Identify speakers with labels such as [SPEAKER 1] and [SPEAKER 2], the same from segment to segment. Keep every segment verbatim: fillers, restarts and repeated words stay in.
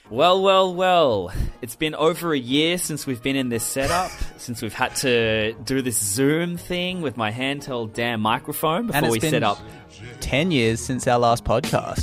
[SPEAKER 1] Well, well, well. It's been over a year since we've been in this setup, since we've had to do this Zoom thing with my handheld damn microphone before
[SPEAKER 2] and it's
[SPEAKER 1] we
[SPEAKER 2] been
[SPEAKER 1] set up.
[SPEAKER 2] ten years since our last podcast.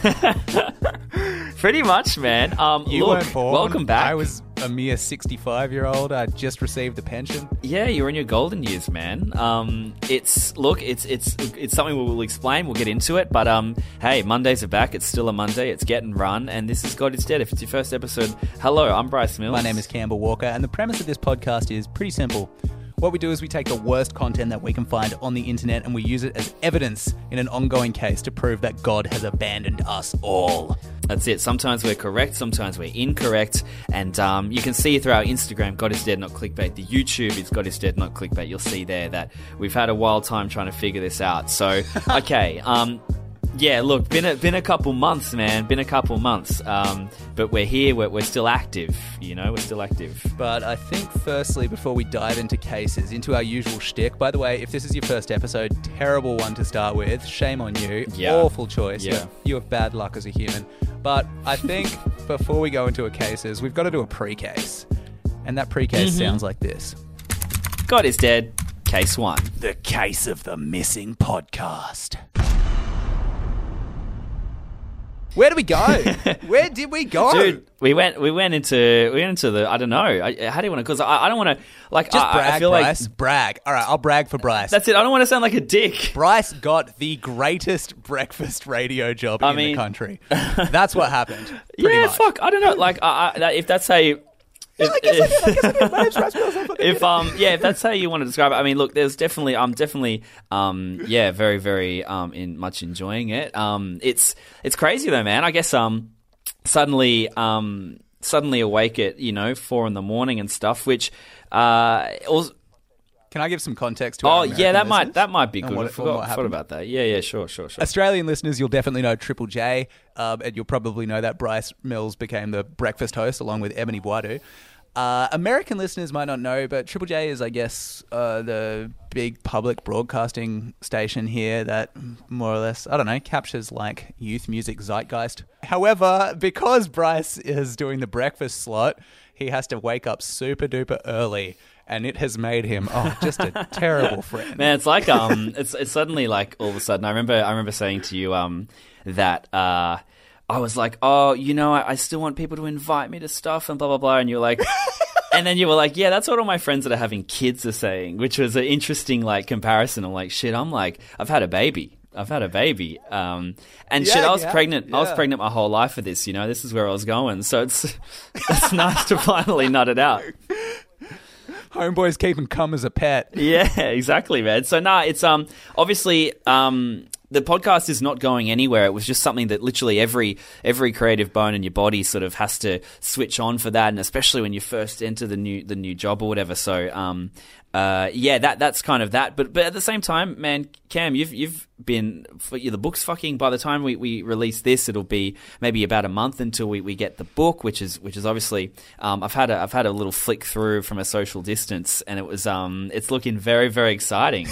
[SPEAKER 1] Pretty much, man. Um,
[SPEAKER 2] You
[SPEAKER 1] look,
[SPEAKER 2] weren't born.
[SPEAKER 1] welcome back.
[SPEAKER 2] I was a mere sixty-five-year-old. I just received a pension.
[SPEAKER 1] Yeah, you're in your golden years, man. Um, it's look, it's it's it's something we will explain. We'll get into it, but um, hey, Mondays are back. It's still a Monday. It's getting run, and this is God is Dead. If it's your first episode, hello, I'm Bryce Mills.
[SPEAKER 2] My name is Campbell Walker, and the premise of this podcast is pretty simple. What we do is we take the worst content that we can find on the internet and we use it as evidence in an ongoing case to prove that God has abandoned us all.
[SPEAKER 1] That's it. Sometimes we're correct, sometimes we're incorrect, and um, you can see through our Instagram, God is Dead, not clickbait. The YouTube is God is Dead, not clickbait. You'll see there that we've had a wild time trying to figure this out. So, okay, um, yeah, look, been a, been a couple months, man, been a couple months, um, but we're here, we're, we're still active, you know, we're still active.
[SPEAKER 2] But I think firstly, before we dive into cases, into our usual shtick, by the way, if this is your first episode, terrible one to start with, shame on you,
[SPEAKER 1] Yeah.
[SPEAKER 2] awful choice,
[SPEAKER 1] Yeah.
[SPEAKER 2] you have bad luck as a human. But I think before we go into a cases, we've got to do a pre-case. And that pre-case
[SPEAKER 1] Mm-hmm.
[SPEAKER 2] sounds like this.
[SPEAKER 1] God is Dead, case one.
[SPEAKER 2] The Case of the Missing Podcast. Where did we go? Where did we go?
[SPEAKER 1] Dude, we went we went into we went into the I don't know I, how do you want to because I, I don't want to like
[SPEAKER 2] Just
[SPEAKER 1] I,
[SPEAKER 2] brag,
[SPEAKER 1] I feel
[SPEAKER 2] Bryce.
[SPEAKER 1] like
[SPEAKER 2] brag. All right, I'll brag for Bryce.
[SPEAKER 1] that's it. I don't want to sound like a dick.
[SPEAKER 2] Bryce got the greatest breakfast radio job
[SPEAKER 1] I
[SPEAKER 2] in
[SPEAKER 1] mean-
[SPEAKER 2] the country. That's what happened. Pretty
[SPEAKER 1] Yeah,
[SPEAKER 2] much.
[SPEAKER 1] fuck. I don't know. Like I, I, that, if that's how you. If,
[SPEAKER 2] I guess I did. I guess I did. My name's Bryce Mills. I fucking
[SPEAKER 1] if
[SPEAKER 2] did.
[SPEAKER 1] um yeah, if that's how you want to describe it, I mean, look, there's definitely I'm definitely um yeah, very very um in much enjoying it. Um, it's it's crazy though, man. I guess um suddenly um suddenly awake at you know four in the morning and stuff, which uh also.
[SPEAKER 2] Can I give some context to
[SPEAKER 1] Oh
[SPEAKER 2] our
[SPEAKER 1] yeah,
[SPEAKER 2] American
[SPEAKER 1] that might
[SPEAKER 2] listeners?
[SPEAKER 1] that might be
[SPEAKER 2] And
[SPEAKER 1] good.
[SPEAKER 2] what-
[SPEAKER 1] I
[SPEAKER 2] and
[SPEAKER 1] forgot,
[SPEAKER 2] what
[SPEAKER 1] forgot
[SPEAKER 2] happened?
[SPEAKER 1] about that. Yeah, yeah, sure, sure, sure.
[SPEAKER 2] Australian listeners, you'll definitely know Triple J, um, and you'll probably know that Bryce Mills became the breakfast host along with Ebony Boadu. Uh, American listeners might not know, but Triple J is, I guess, uh, the big public broadcasting station here that more or less, I don't know, captures like youth music zeitgeist. However, because Bryce is doing the breakfast slot, he has to wake up super duper early, and it has made him oh just a terrible friend.
[SPEAKER 1] Man, it's like um, it's it's suddenly like all of a sudden. I remember I remember saying to you um that uh. I was like, oh, you know, I, I still want people to invite me to stuff and blah, blah, blah. And you're like, and then you were like, yeah, that's what all my friends that are having kids are saying, which was an interesting, like, comparison. I'm like, shit, I'm like, I've had a baby. I've had a baby. Um, and
[SPEAKER 2] Yeah,
[SPEAKER 1] shit, I was
[SPEAKER 2] yeah,
[SPEAKER 1] pregnant. I was
[SPEAKER 2] yeah.
[SPEAKER 1] pregnant my whole life for this, you know, this is where I was going. So it's, it's nice to finally nut it out.
[SPEAKER 2] Homeboys keep him cum as a pet.
[SPEAKER 1] Yeah, exactly, man. So, nah, it's um obviously um the podcast is not going anywhere. It was just something that literally every every creative bone in your body sort of has to switch on for that, and especially when you first enter the new the new job or whatever. So, um, uh, yeah, that that's kind of that. But but at the same time, man, Cam, you've you've been the book's fucking. By the time we, we release this, it'll be maybe about a month until we, we get the book, which is which is obviously um, I've had a I've had a little flick through from a social distance, and it was um it's looking very very exciting.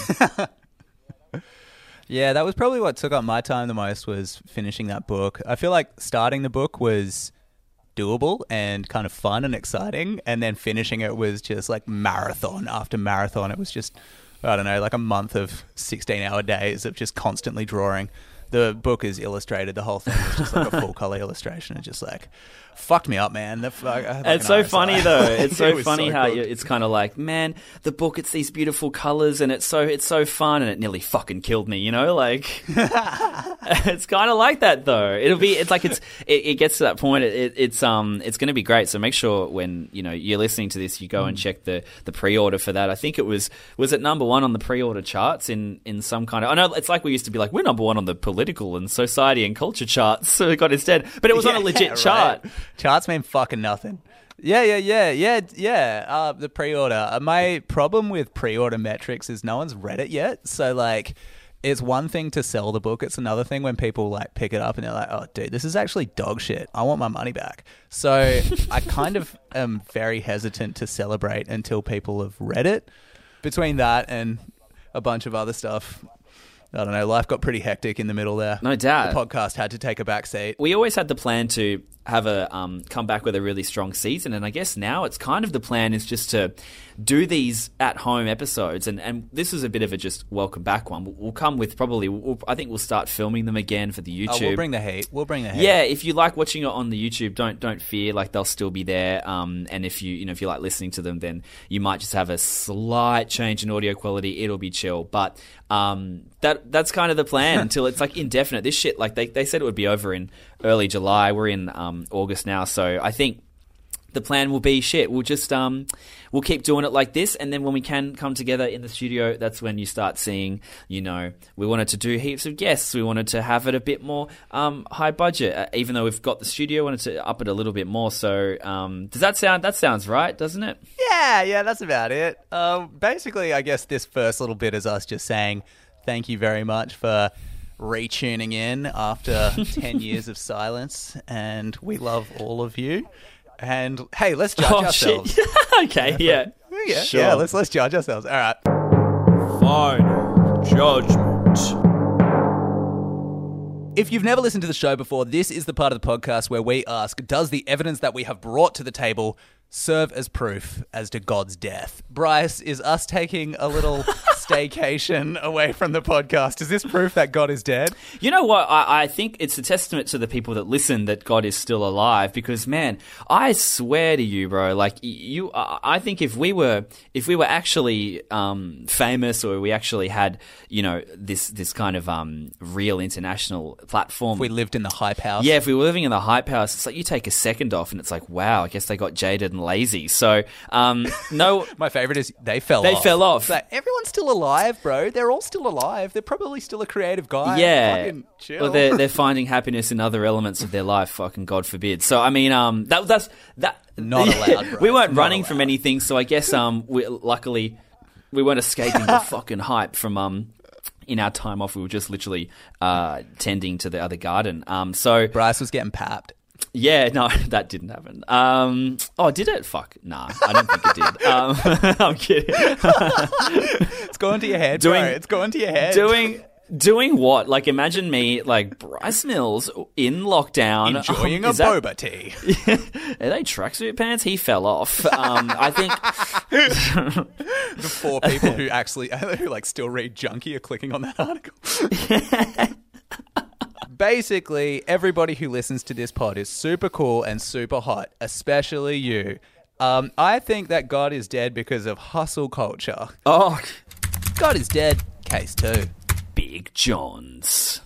[SPEAKER 2] Yeah, that was probably what took up my time the most was finishing that book. I feel like starting the book was doable and kind of fun and exciting, and then finishing it was just like marathon after marathon. It was just, I don't know, like a month of sixteen-hour days of just constantly drawing. The book is illustrated. The whole thing is just like a full-color illustration. It's just like, fucked me up, man. The fuck,
[SPEAKER 1] It's so funny though. It's so
[SPEAKER 2] It was
[SPEAKER 1] funny
[SPEAKER 2] so
[SPEAKER 1] how
[SPEAKER 2] good.
[SPEAKER 1] you, it's kind of like, man, the book. It's these beautiful colors, and it's so it's so fun, and it nearly fucking killed me. You know, like it's kind of like that though. It'll be. It's like it's. It, it gets to that point. It, it, it's um. It's going to be great. So make sure when you know you're listening to this, you go and check the the pre-order for that. I think it was was it number one on the pre-order charts in in some kind of. I know it's like we used to be like we're number one on the political and society and culture charts. So it got instead, but it was on a legit
[SPEAKER 2] right.
[SPEAKER 1] chart.
[SPEAKER 2] Charts mean fucking nothing. Yeah, yeah, yeah, yeah, yeah. Uh, the pre-order. Uh, my problem with pre-order metrics is no one's read it yet. So, like, it's one thing to sell the book. It's another thing when people, like, pick it up and they're like, oh, dude, this is actually dog shit. I want my money back. So, I kind of am very hesitant to celebrate until people have read it. Between that and a bunch of other stuff, I don't know, life got pretty hectic in the middle there.
[SPEAKER 1] No doubt.
[SPEAKER 2] The podcast had to take a back seat.
[SPEAKER 1] We always had the plan to have a um, come back with a really strong season, and I guess now it's kind of the plan is just to do these at home episodes, and, and this is a bit of a just welcome back one. We'll, we'll come with probably we'll, I think we'll start filming them again for the YouTube.
[SPEAKER 2] Oh, we'll bring the heat. We'll bring the heat.
[SPEAKER 1] Yeah, if you like watching it on the YouTube, don't don't fear, like they'll still be there. Um, and if you you know if you like listening to them, then you might just have a slight change in audio quality. It'll be chill, but um, that that's kind of the plan until it's like indefinite. This shit, like they they said it would be over in early July. We're in um August now, so I think the plan will be shit. We'll just um, we'll keep doing it like this, and then when we can come together in the studio, that's when you start seeing. You know, we wanted to do heaps of guests. We wanted to have it a bit more um, high budget, uh, even though we've got the studio. Wanted to up it a little bit more. So um, does that sound? That sounds right, doesn't it?
[SPEAKER 2] Yeah, yeah, that's about it. Um, basically, I guess this first little bit is us just saying thank you very much for retuning in after ten years of silence, and we love all of you. And hey, let's judge
[SPEAKER 1] oh,
[SPEAKER 2] ourselves.
[SPEAKER 1] Shit. okay, yeah.
[SPEAKER 2] Yeah,
[SPEAKER 1] sure.
[SPEAKER 2] yeah, let's let's judge ourselves. All right.
[SPEAKER 1] Final judgment.
[SPEAKER 2] If you've never listened to the show before, this is the part of the podcast where we ask, does the evidence that we have brought to the table serve as proof as to God's death? Bryce, is us taking a little staycation away from the podcast, is this proof that God is dead?
[SPEAKER 1] You know what? I, I think it's a testament to the people that listen that God is still alive, because, man, I swear to you, bro, like you, I think if we were, if we were actually um, famous, or we actually had, you know, this this kind of um, real international platform.
[SPEAKER 2] If we lived in the hype house.
[SPEAKER 1] Yeah, if we were living in the hype house, it's like you take a second off and it's like, wow, I guess they got jaded and lazy. So, um, no.
[SPEAKER 2] My favorite is they fell
[SPEAKER 1] they
[SPEAKER 2] off.
[SPEAKER 1] They fell off.
[SPEAKER 2] It's like, everyone's still alive, bro. They're all still alive. They're probably still a creative guy.
[SPEAKER 1] Yeah.
[SPEAKER 2] Fucking chill.
[SPEAKER 1] Well, they're, they're finding happiness in other elements of their life. Fucking God forbid. So, I mean, um, that that's that.
[SPEAKER 2] Not allowed, bro.
[SPEAKER 1] We weren't
[SPEAKER 2] Not
[SPEAKER 1] running
[SPEAKER 2] allowed.
[SPEAKER 1] from anything, so I guess um, we, luckily we weren't escaping the fucking hype from um. In our time off, we were just literally uh, tending to the other garden. Um, so
[SPEAKER 2] Bryce was getting papped.
[SPEAKER 1] Yeah, no, that didn't happen. Um, oh, did it? Fuck, nah, I don't think it did. Um, I'm kidding.
[SPEAKER 2] It's going to your head,
[SPEAKER 1] Doing-
[SPEAKER 2] bro. It's going to your head.
[SPEAKER 1] Doing doing what? Like, imagine me, like Bryce Mills in lockdown,
[SPEAKER 2] Enjoying
[SPEAKER 1] um,
[SPEAKER 2] a
[SPEAKER 1] is that-
[SPEAKER 2] boba tea.
[SPEAKER 1] Are they tracksuit pants? He fell off. Um, I think.
[SPEAKER 2] The four people who actually, who like still read Junkie are clicking on that article. Basically, everybody who listens to this pod is super cool and super hot, especially you. Um, I think that God is dead because of hustle culture.
[SPEAKER 1] Oh,
[SPEAKER 2] God is dead. Case two.
[SPEAKER 1] Big Johns.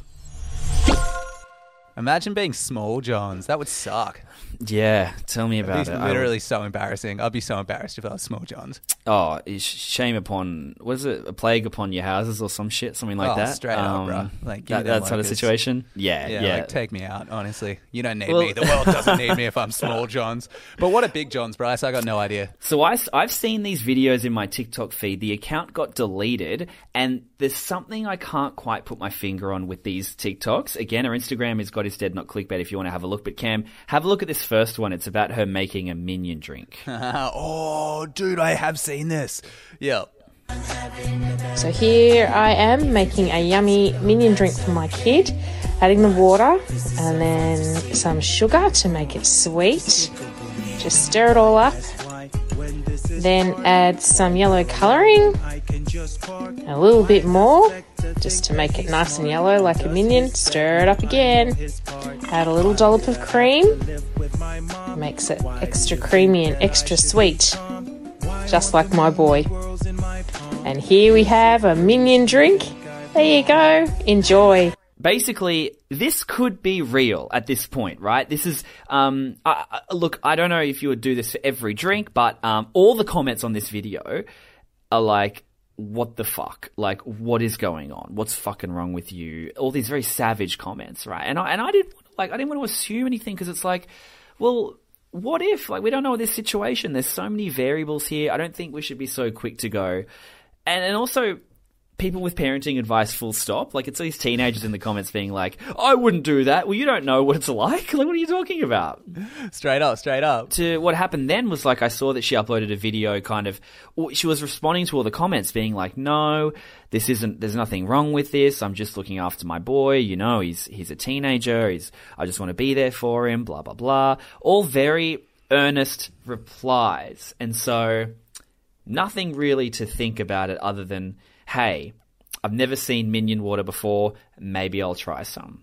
[SPEAKER 2] Imagine being Small Johns. That would suck.
[SPEAKER 1] Yeah, tell me about
[SPEAKER 2] It's
[SPEAKER 1] it. I
[SPEAKER 2] literally so embarrassing. I'd be so embarrassed if I was Small Johns.
[SPEAKER 1] Oh, it's shame upon, what is it, a plague upon your houses or some shit, something like
[SPEAKER 2] Oh,
[SPEAKER 1] that?
[SPEAKER 2] straight up, bro. Like, give
[SPEAKER 1] that,
[SPEAKER 2] me them
[SPEAKER 1] that sort of
[SPEAKER 2] locusts.
[SPEAKER 1] situation? Yeah,
[SPEAKER 2] Yeah,
[SPEAKER 1] yeah.
[SPEAKER 2] like, take me out, honestly. You don't need
[SPEAKER 1] Well-
[SPEAKER 2] me. The world doesn't need me if I'm Small Johns. But what are Big Johns, Bryce? I got no idea.
[SPEAKER 1] So I, I've seen these videos in my TikTok feed. The account got deleted, and there's something I can't quite put my finger on with these TikToks. Again, our Instagram is God is Dead, not clickbait, if you want to have a look. But Cam, have a look at this first one. It's about her making a minion drink.
[SPEAKER 2] Oh, dude, I have seen this. Yeah.
[SPEAKER 3] So here I am making a yummy minion drink for my kid, adding the water and then some sugar to make it sweet. Just stir it all up. Then add some yellow colouring, a little bit more, just to make it nice and yellow like a minion. Stir it up again. Add a little dollop of cream. Makes it extra creamy and extra sweet, just like my boy. And here we have a minion drink. There you go. Enjoy.
[SPEAKER 1] Basically, this could be real at this point, right? This is, um, I, I, look, I don't know if you would do this for every drink, but um, all the comments on this video are like, what the fuck? Like, what is going on? What's fucking wrong with you? All these very savage comments, right? And I, and I didn't, like, I didn't want to assume anything, because it's like, well, what if? Like, we don't know this situation. There's so many variables here. I don't think we should be so quick to go. And, and also, people with parenting advice full stop. Like, it's these teenagers in the comments being like, I wouldn't do that. Well, you don't know what it's like. Like, what are you talking about?
[SPEAKER 2] Straight up, straight up.
[SPEAKER 1] To what happened then was, like, I saw that she uploaded a video kind of, she was responding to all the comments being like, no, this isn't, there's nothing wrong with this. I'm just looking after my boy. You know, he's, he's a teenager. He's, I just want to be there for him, blah, blah, blah. All very earnest replies. And so nothing really to think about it other than, hey, I've never seen minion water before. Maybe I'll try some.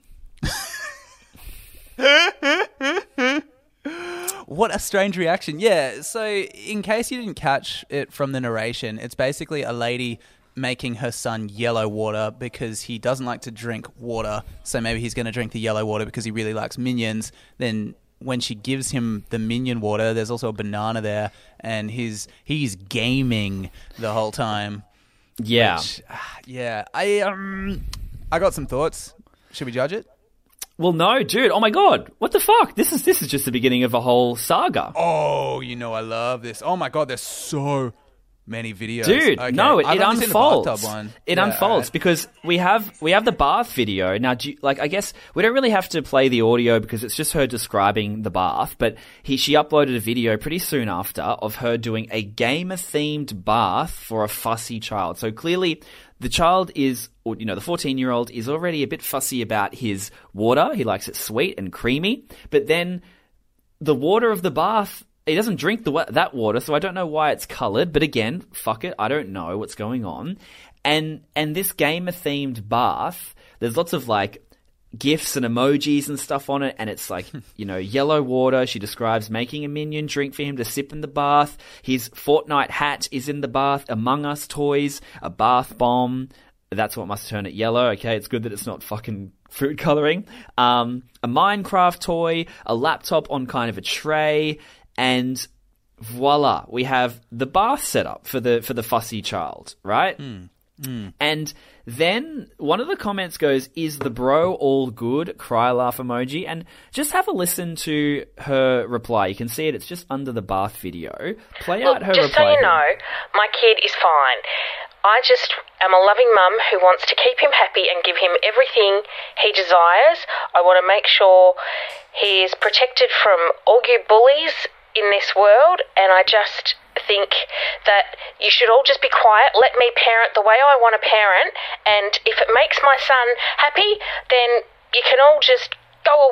[SPEAKER 2] What a strange reaction. Yeah, so in case you didn't catch it from the narration, it's basically a lady making her son yellow water because he doesn't like to drink water. So maybe he's going to drink the yellow water because he really likes minions. Then when she gives him the minion water, there's also a banana there, and he's he's gaming the whole time.
[SPEAKER 1] Yeah.
[SPEAKER 2] Which, yeah. I um I got some thoughts. Should we judge it?
[SPEAKER 1] Well, no, dude. Oh my god. What the fuck? This is this is just the beginning of a whole saga.
[SPEAKER 2] Oh, you know I love this. Oh my god, there's so many videos.
[SPEAKER 1] Dude,
[SPEAKER 2] okay.
[SPEAKER 1] no, it,
[SPEAKER 2] I've
[SPEAKER 1] it
[SPEAKER 2] only seen the bathtub
[SPEAKER 1] unfolds.
[SPEAKER 2] one.
[SPEAKER 1] It
[SPEAKER 2] Yeah,
[SPEAKER 1] unfolds
[SPEAKER 2] alright.
[SPEAKER 1] because we have we have the bath video now. Do you, like, I guess we don't really have to play the audio because it's just her describing the bath. But he she uploaded a video pretty soon after of her doing a gamer themed bath for a fussy child. So clearly, the child is, or you know, the fourteen year old is already a bit fussy about his water. He likes it sweet and creamy. But then the water of the bath, he doesn't drink the that water, so I don't know why it's coloured. But again, fuck it, I don't know what's going on. And and this gamer themed bath, there's lots of like GIFs and emojis and stuff on it, and it's like, you know, yellow water. She describes making a minion drink for him to sip in the bath. His Fortnite hat is in the bath. Among Us toys, a bath bomb. That's what must turn it yellow. Okay, it's good that it's not fucking food coloring. Um, a Minecraft toy, a laptop on kind of a tray. And voila, we have the bath set up for the for the fussy child, right?
[SPEAKER 2] Mm, mm.
[SPEAKER 1] And then one of the comments goes, "Is the bro all good?" Cry laugh emoji. And just have a listen to her reply. You can see it; it's just under the bath video. Play
[SPEAKER 4] Look,
[SPEAKER 1] out her
[SPEAKER 4] just
[SPEAKER 1] reply.
[SPEAKER 4] so you
[SPEAKER 1] here.
[SPEAKER 4] know, my kid is fine. I just am a loving mum who wants to keep him happy and give him everything he desires. I want to make sure he is protected from all you bullies in this world, and I just think that you should all just be quiet, let me parent the way I want to parent, and if it makes my son happy, then you can all just go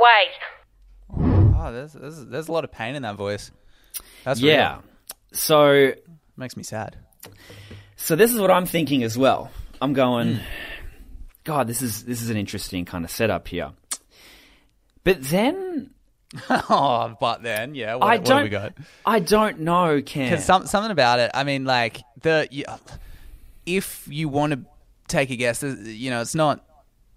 [SPEAKER 4] away.
[SPEAKER 2] Oh, there's, there's there's a lot of pain in that voice. That's
[SPEAKER 1] Yeah.
[SPEAKER 2] real.
[SPEAKER 1] So
[SPEAKER 2] Makes me sad.
[SPEAKER 1] So this is what I'm thinking as well. I'm going, God, this is this is an interesting kind of setup here. But then
[SPEAKER 2] Oh, but then, yeah, what,
[SPEAKER 1] I
[SPEAKER 2] what
[SPEAKER 1] don't,
[SPEAKER 2] have we got?
[SPEAKER 1] I don't know, Cam.
[SPEAKER 2] Because some, something about it, I mean, like, the you, if you want to take a guess, you know, it's not,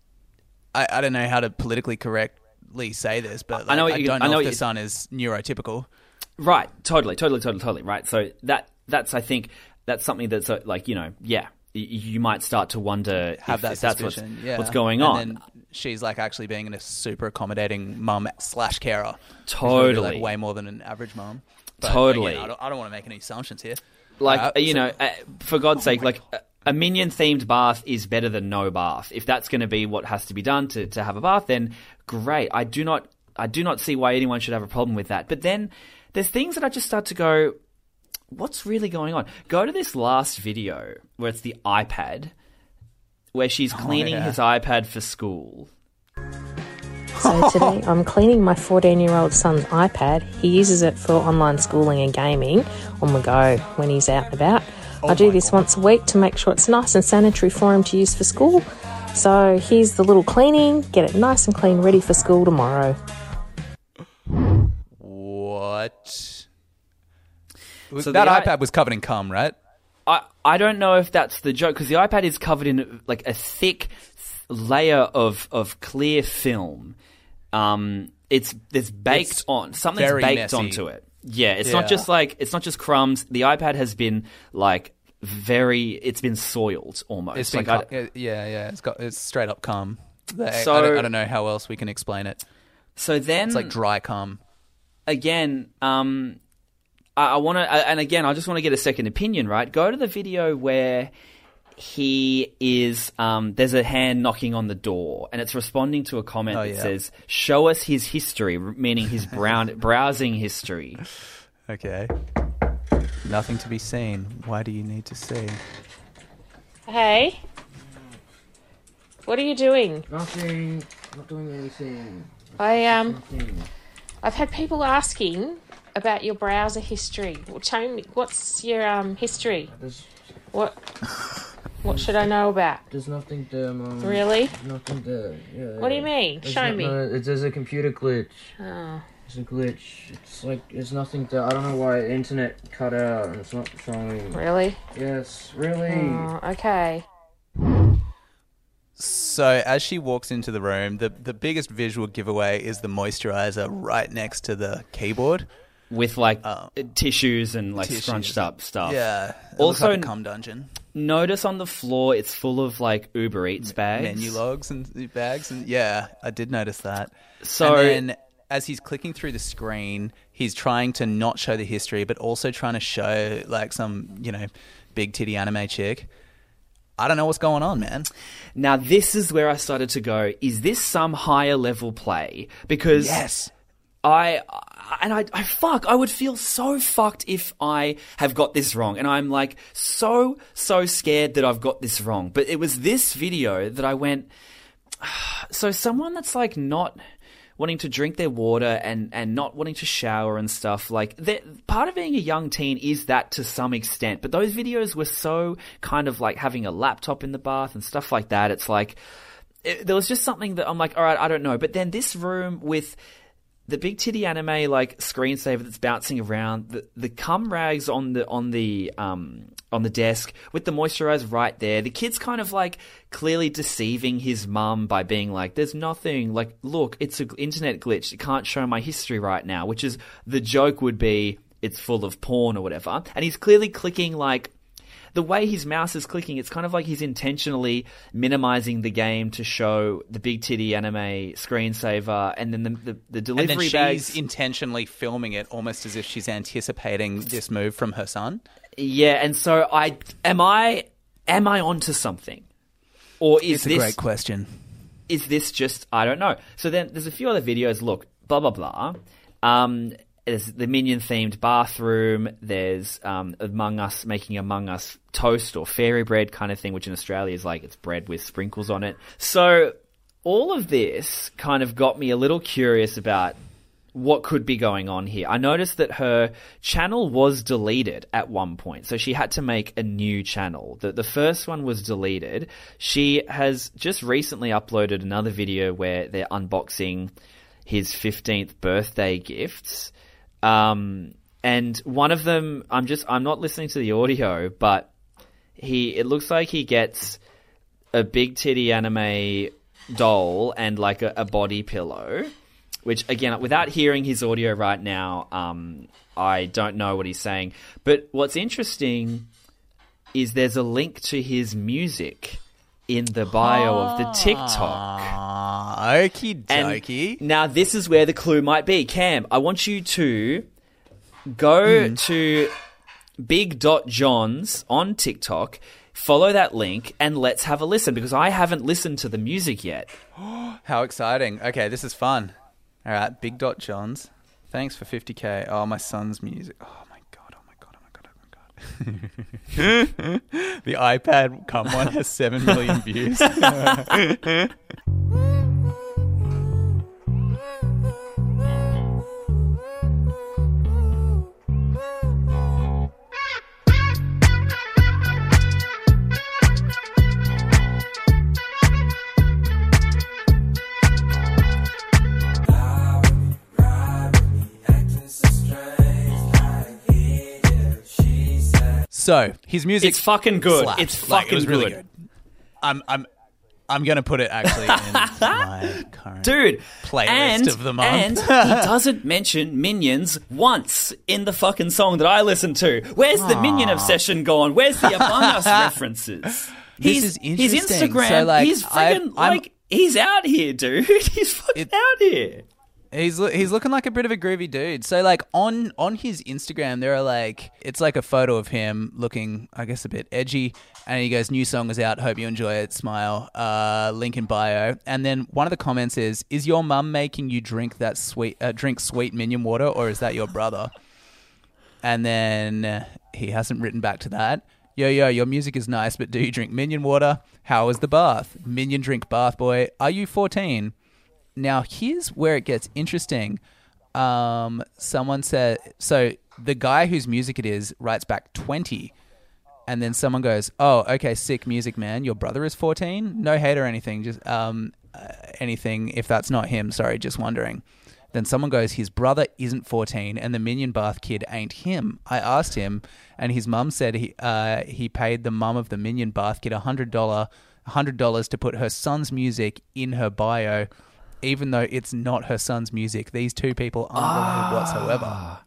[SPEAKER 2] I, I don't know how to politically correctly say this, but like,
[SPEAKER 1] I know what
[SPEAKER 2] I
[SPEAKER 1] you-
[SPEAKER 2] don't
[SPEAKER 1] I
[SPEAKER 2] know,
[SPEAKER 1] know
[SPEAKER 2] if
[SPEAKER 1] what
[SPEAKER 2] the
[SPEAKER 1] you-
[SPEAKER 2] son is neurotypical.
[SPEAKER 1] Right, totally, totally, totally, totally. Right. So that that's I think that's something that's uh, like, you know, yeah, y- you might start to wonder
[SPEAKER 2] Have
[SPEAKER 1] if,
[SPEAKER 2] that
[SPEAKER 1] if that's what's,
[SPEAKER 2] suspicion, yeah.
[SPEAKER 1] what's going
[SPEAKER 2] and
[SPEAKER 1] on.
[SPEAKER 2] Then she's like actually being a super accommodating mum slash carer. Who's
[SPEAKER 1] Totally.
[SPEAKER 2] really, like, way more than an average mum. But,
[SPEAKER 1] Totally.
[SPEAKER 2] again, I don't, I don't want to make any assumptions here.
[SPEAKER 1] Like,
[SPEAKER 2] Uh,
[SPEAKER 1] uh, you
[SPEAKER 2] so-
[SPEAKER 1] know, uh, for God's sake, like a, a minion themed bath is better than no bath. If that's going to be what has to be done to, to have a bath, then great. I do not, I do not see why anyone should have a problem with that. But then there's things that I just start to go, what's really going on? Go to this last video where it's the iPad, where she's cleaning
[SPEAKER 2] yeah.
[SPEAKER 1] his iPad for school.
[SPEAKER 3] So today I'm cleaning my fourteen-year-old son's iPad. He uses it for online schooling and gaming on the go when he's out and about. I do this once a week to make sure it's nice and sanitary for him to use for school. So here's the little cleaning. Get it nice and clean, ready for school tomorrow.
[SPEAKER 2] What?
[SPEAKER 1] So
[SPEAKER 2] that
[SPEAKER 1] the i-
[SPEAKER 2] iPad was covered in cum, right?
[SPEAKER 1] I, I don't know if that's the joke, because the iPad is covered in like a thick layer of, of clear film. Um, it's it's baked
[SPEAKER 2] It's
[SPEAKER 1] on. Something's
[SPEAKER 2] very
[SPEAKER 1] baked
[SPEAKER 2] messy.
[SPEAKER 1] onto it. Yeah, it's
[SPEAKER 2] Yeah.
[SPEAKER 1] not just like it's not just crumbs. The iPad has been like very. It's been soiled almost.
[SPEAKER 2] It's been
[SPEAKER 1] like I-
[SPEAKER 2] cum- yeah, yeah. It's got it's straight up cum. The-
[SPEAKER 1] So-
[SPEAKER 2] I, don't, I don't know how else we can explain it.
[SPEAKER 1] so then
[SPEAKER 2] It's like dry cum.
[SPEAKER 1] again, um, I, I want to, and again, I just want to get a second opinion, right? Go to the video where he is, um, there's a hand knocking on the door, and it's responding to a comment
[SPEAKER 2] Oh,
[SPEAKER 1] that
[SPEAKER 2] yeah.
[SPEAKER 1] says, show us his history, meaning his brown browsing history.
[SPEAKER 2] Okay. Nothing to be seen. Why do you need to see?
[SPEAKER 3] Hey, what are you doing?
[SPEAKER 5] Nothing. Not doing anything.
[SPEAKER 3] I um,
[SPEAKER 5] Nothing.
[SPEAKER 3] I've had people asking about your browser history. Well, tell me, what's your um history?
[SPEAKER 5] There's,
[SPEAKER 3] What what should I know about?
[SPEAKER 5] there's nothing there, Mum.
[SPEAKER 3] Really?
[SPEAKER 5] There's nothing there. Yeah.
[SPEAKER 3] What do you mean?
[SPEAKER 5] There's
[SPEAKER 3] Show
[SPEAKER 5] no-
[SPEAKER 3] me.
[SPEAKER 5] No, it's, there's a computer glitch.
[SPEAKER 3] Oh,
[SPEAKER 5] There's a glitch. It's like there's nothing there. I don't know why the internet cut out and it's not showing.
[SPEAKER 3] really?
[SPEAKER 5] Yes, really.
[SPEAKER 3] Oh, okay.
[SPEAKER 2] So as she walks into the room, the, the biggest visual giveaway is the moisturizer right next to the keyboard.
[SPEAKER 1] With like
[SPEAKER 2] Oh.
[SPEAKER 1] tissues and like
[SPEAKER 2] Tissues.
[SPEAKER 1] scrunched up stuff.
[SPEAKER 2] Yeah. It looks
[SPEAKER 1] Also,
[SPEAKER 2] like a cum dungeon.
[SPEAKER 1] notice on the floor it's full of like Uber Eats bags.
[SPEAKER 2] Menu logs and bags. And yeah, I did notice that.
[SPEAKER 1] So-
[SPEAKER 2] and then as he's clicking through the screen, he's trying to not show the history, but also trying to show like some, you know, big titty anime chick. I don't know what's going on, man.
[SPEAKER 1] Now this is where I started to go, is this some higher level play? Because
[SPEAKER 2] Yes.
[SPEAKER 1] I and I, I fuck I would feel so fucked if I have got this wrong, and I'm like so so scared that I've got this wrong. But it was this video that I went, so someone that's like not wanting to drink their water and, and not wanting to shower and stuff, like that, part of being a young teen is that to some extent. But those videos were so kind of like having a laptop in the bath and stuff like that. It's like it, there was just something that I'm like, all right, I don't know. But then this room with the big titty anime like screensaver that's bouncing around, the the cum rags on the on the um on the desk with the moisturizer right there. The kid's kind of like clearly deceiving his mum by being like, "There's nothing. Like, look, it's an internet glitch. It can't show my history right now." Which is the joke would be it's full of porn or whatever. And he's clearly clicking like. The way his mouse is clicking, it's kind of like he's intentionally minimizing the game to show the big titty anime screensaver, and then the the, the
[SPEAKER 2] And
[SPEAKER 1] delivery
[SPEAKER 2] then she's
[SPEAKER 1] bags.
[SPEAKER 2] intentionally filming it almost as if she's anticipating this move from her son.
[SPEAKER 1] Yeah, and so I am I am I onto something, or is
[SPEAKER 2] It's a
[SPEAKER 1] this
[SPEAKER 2] great question.
[SPEAKER 1] is this just I don't know. So then there's a few other videos. Look, blah blah blah. Um, there's the Minion themed bathroom. There's um, Among Us making Among Us toast or fairy bread kind of thing, which in Australia is like it's bread with sprinkles on it. So all of this kind of got me a little curious about what could be going on here. I noticed that her channel was deleted at one point, so she had to make a new channel. The, the first one was deleted. She has just recently uploaded another video where they're unboxing his fifteenth birthday gifts. Um, and one of them, I'm just, I'm not listening to the audio, but he, it looks like he gets a big titty anime doll and like a, a body pillow. Which, again, without hearing his audio right now, um, I don't know what he's saying. But what's interesting is there's a link to his music in the bio of the TikTok.
[SPEAKER 2] Ah, okie
[SPEAKER 1] And
[SPEAKER 2] dokie.
[SPEAKER 1] now this is where the clue might be. Cam, I want you to go to Big Dot Johns on TikTok, follow that link, and let's have a listen, because I haven't listened to the music yet.
[SPEAKER 2] How exciting. Okay, this is fun. All right, Big Dot Johns. Thanks for fifty K. Oh, my son's music. Oh, my God. Oh, my God. Oh, my God. Oh, my God. The iPad come one has seven million views. So, his music
[SPEAKER 1] It's fucking good.
[SPEAKER 2] slapped.
[SPEAKER 1] It's
[SPEAKER 2] Like, it
[SPEAKER 1] fucking
[SPEAKER 2] was really
[SPEAKER 1] good.
[SPEAKER 2] I'm I'm I'm gonna put it actually in my current
[SPEAKER 1] Dude,
[SPEAKER 2] playlist
[SPEAKER 1] and,
[SPEAKER 2] of the month.
[SPEAKER 1] and he doesn't mention Minions once in the fucking song that I listen to. Where's the Minion obsession gone? Where's the Among Us references?
[SPEAKER 2] This
[SPEAKER 1] He's,
[SPEAKER 2] is
[SPEAKER 1] His
[SPEAKER 2] interesting.
[SPEAKER 1] Instagram,
[SPEAKER 2] So, like,
[SPEAKER 1] he's
[SPEAKER 2] I-
[SPEAKER 1] friggin'
[SPEAKER 2] I'm-
[SPEAKER 1] like, he's out here, dude. He's fucking
[SPEAKER 2] It-
[SPEAKER 1] out here.
[SPEAKER 2] He's lo- he's looking like a bit of a groovy dude. So like on on his Instagram, there are like it's like a photo of him looking, I guess, a bit edgy, and he goes, "New song is out. Hope you enjoy it. Smile." Uh, link in bio. And then one of the comments is, "Is your mum making you drink that sweet uh, drink sweet Minion water, or is that your brother?" And then uh, he hasn't written back to that. Yo, yo, your music is nice, but do you drink Minion water? How is the bath? Minion drink bath boy. Are you fourteen? Now, here's where it gets interesting. Um, someone said, so the guy whose music it is writes back twenty. And then someone goes, oh, okay, sick music, man. Your brother is fourteen? No hate or anything. Just um, uh, anything if that's not him. Sorry, just wondering. Then someone goes, his brother isn't fourteen and the Minion Bath kid ain't him. I asked him, and his mum said he uh, he paid the mum of the Minion Bath kid one hundred dollars one hundred dollars to put her son's music in her bio, even though it's not her son's music. These two people aren't related
[SPEAKER 1] Ah.
[SPEAKER 2] whatsoever.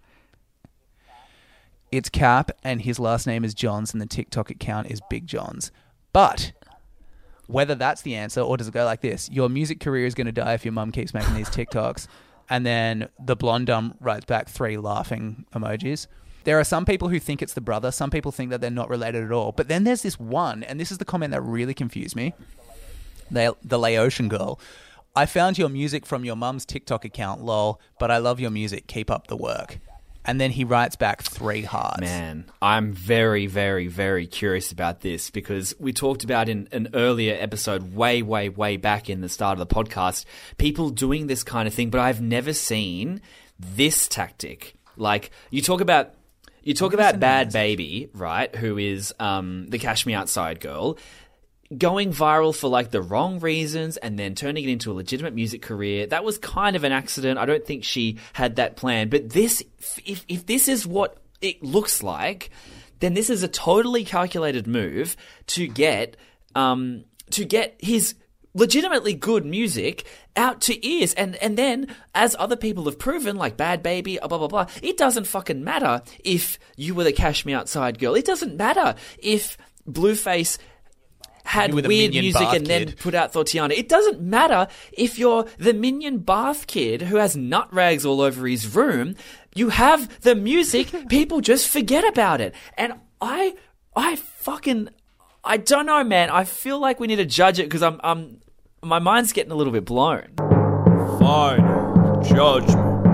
[SPEAKER 2] It's Cap, and his last name is Johns, and the TikTok account is Big Johns. But whether that's the answer, or does it go like this? Your music career is going to die if your mum keeps making these TikToks. And then the blonde dumb writes back three laughing emojis. There are some people who think it's the brother. Some people think that they're not related at all. But then there's this one, and this is the comment that really confused me. The, the Laotian girl. I found your music from your mum's TikTok account, lol, but I love your music. Keep up the work. And then he writes back three hearts.
[SPEAKER 1] Man, I'm very, very, very curious about this because we talked about in an earlier episode way, way, way back in the start of the podcast, people doing this kind of thing, but I've never seen this tactic. Like, you talk about... You talk about Bad Baby, right, who is um, the Cash Me Outside girl, going viral for like the wrong reasons and then turning it into a legitimate music career. That was kind of an accident. I don't think she had that plan. But this, if if this is what it looks like, then this is a totally calculated move to get um to get his legitimately good music out to ears. And and then, as other people have proven, like Bad Baby, blah, blah, blah, it doesn't fucking matter if you were the Cash Me Outside girl. It doesn't matter if Blueface had
[SPEAKER 2] You were the
[SPEAKER 1] weird
[SPEAKER 2] Minion
[SPEAKER 1] music
[SPEAKER 2] Bath
[SPEAKER 1] and then
[SPEAKER 2] kid.
[SPEAKER 1] put out Thotiana. It doesn't matter if you're the Minion Bath kid who has nut rags all over his room. You have the music. People just forget about it. And I, I fucking, I don't know, man. I feel like we need to judge it because I'm, I'm, my mind's getting a little bit blown. Final judgment.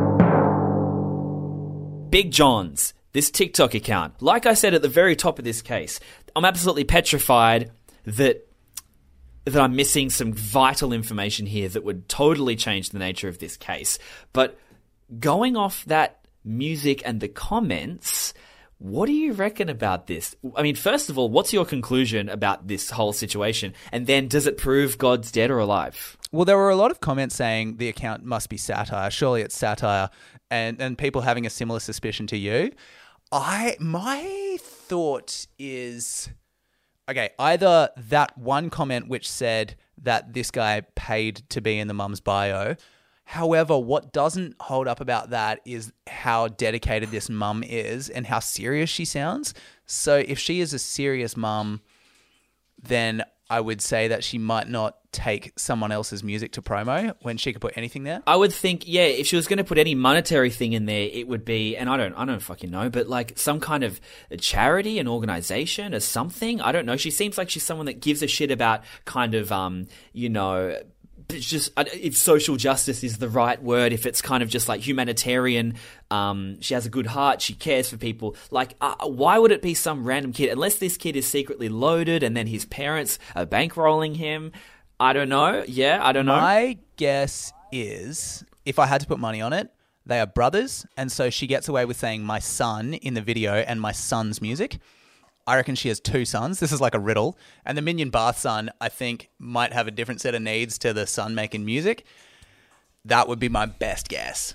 [SPEAKER 1] Big John's, this TikTok account. Like I said at the very top of this case, I'm absolutely petrified that that I'm missing some vital information here that would totally change the nature of this case. But going off that music and the comments, what do you reckon about this? I mean, first of all, what's your conclusion about this whole situation? And then, does it prove God's dead or alive?
[SPEAKER 2] Well, there were a lot of comments saying the account must be satire. Surely it's satire, and and people having a similar suspicion to you. I my thought is, okay, either that one comment which said that this guy paid to be in the mum's bio. However, what doesn't hold up about that is how dedicated this mum is and how serious she sounds. So if she is a serious mum, then I would say that she might not take someone else's music to promo when she could put anything there.
[SPEAKER 1] I would think, yeah, if she was going to put any monetary thing in there, it would be, and I don't, I don't fucking know, but like some kind of a charity, an organization, or something. I don't know. She seems like she's someone that gives a shit about kind of, um, you know, it's just if social justice is the right word, if it's kind of just like humanitarian, um, she has a good heart, she cares for people. Like, uh, why would it be some random kid? Unless this kid is secretly loaded and then his parents are bankrolling him. I don't know. Yeah, I don't know.
[SPEAKER 2] My guess is, if I had to put money on it, they are brothers, and so she gets away with saying my son in the video and my son's music. I reckon she has two sons. This is like a riddle. And the Minion Bath son, I think, might have a different set of needs to the son making music. That would be my best guess.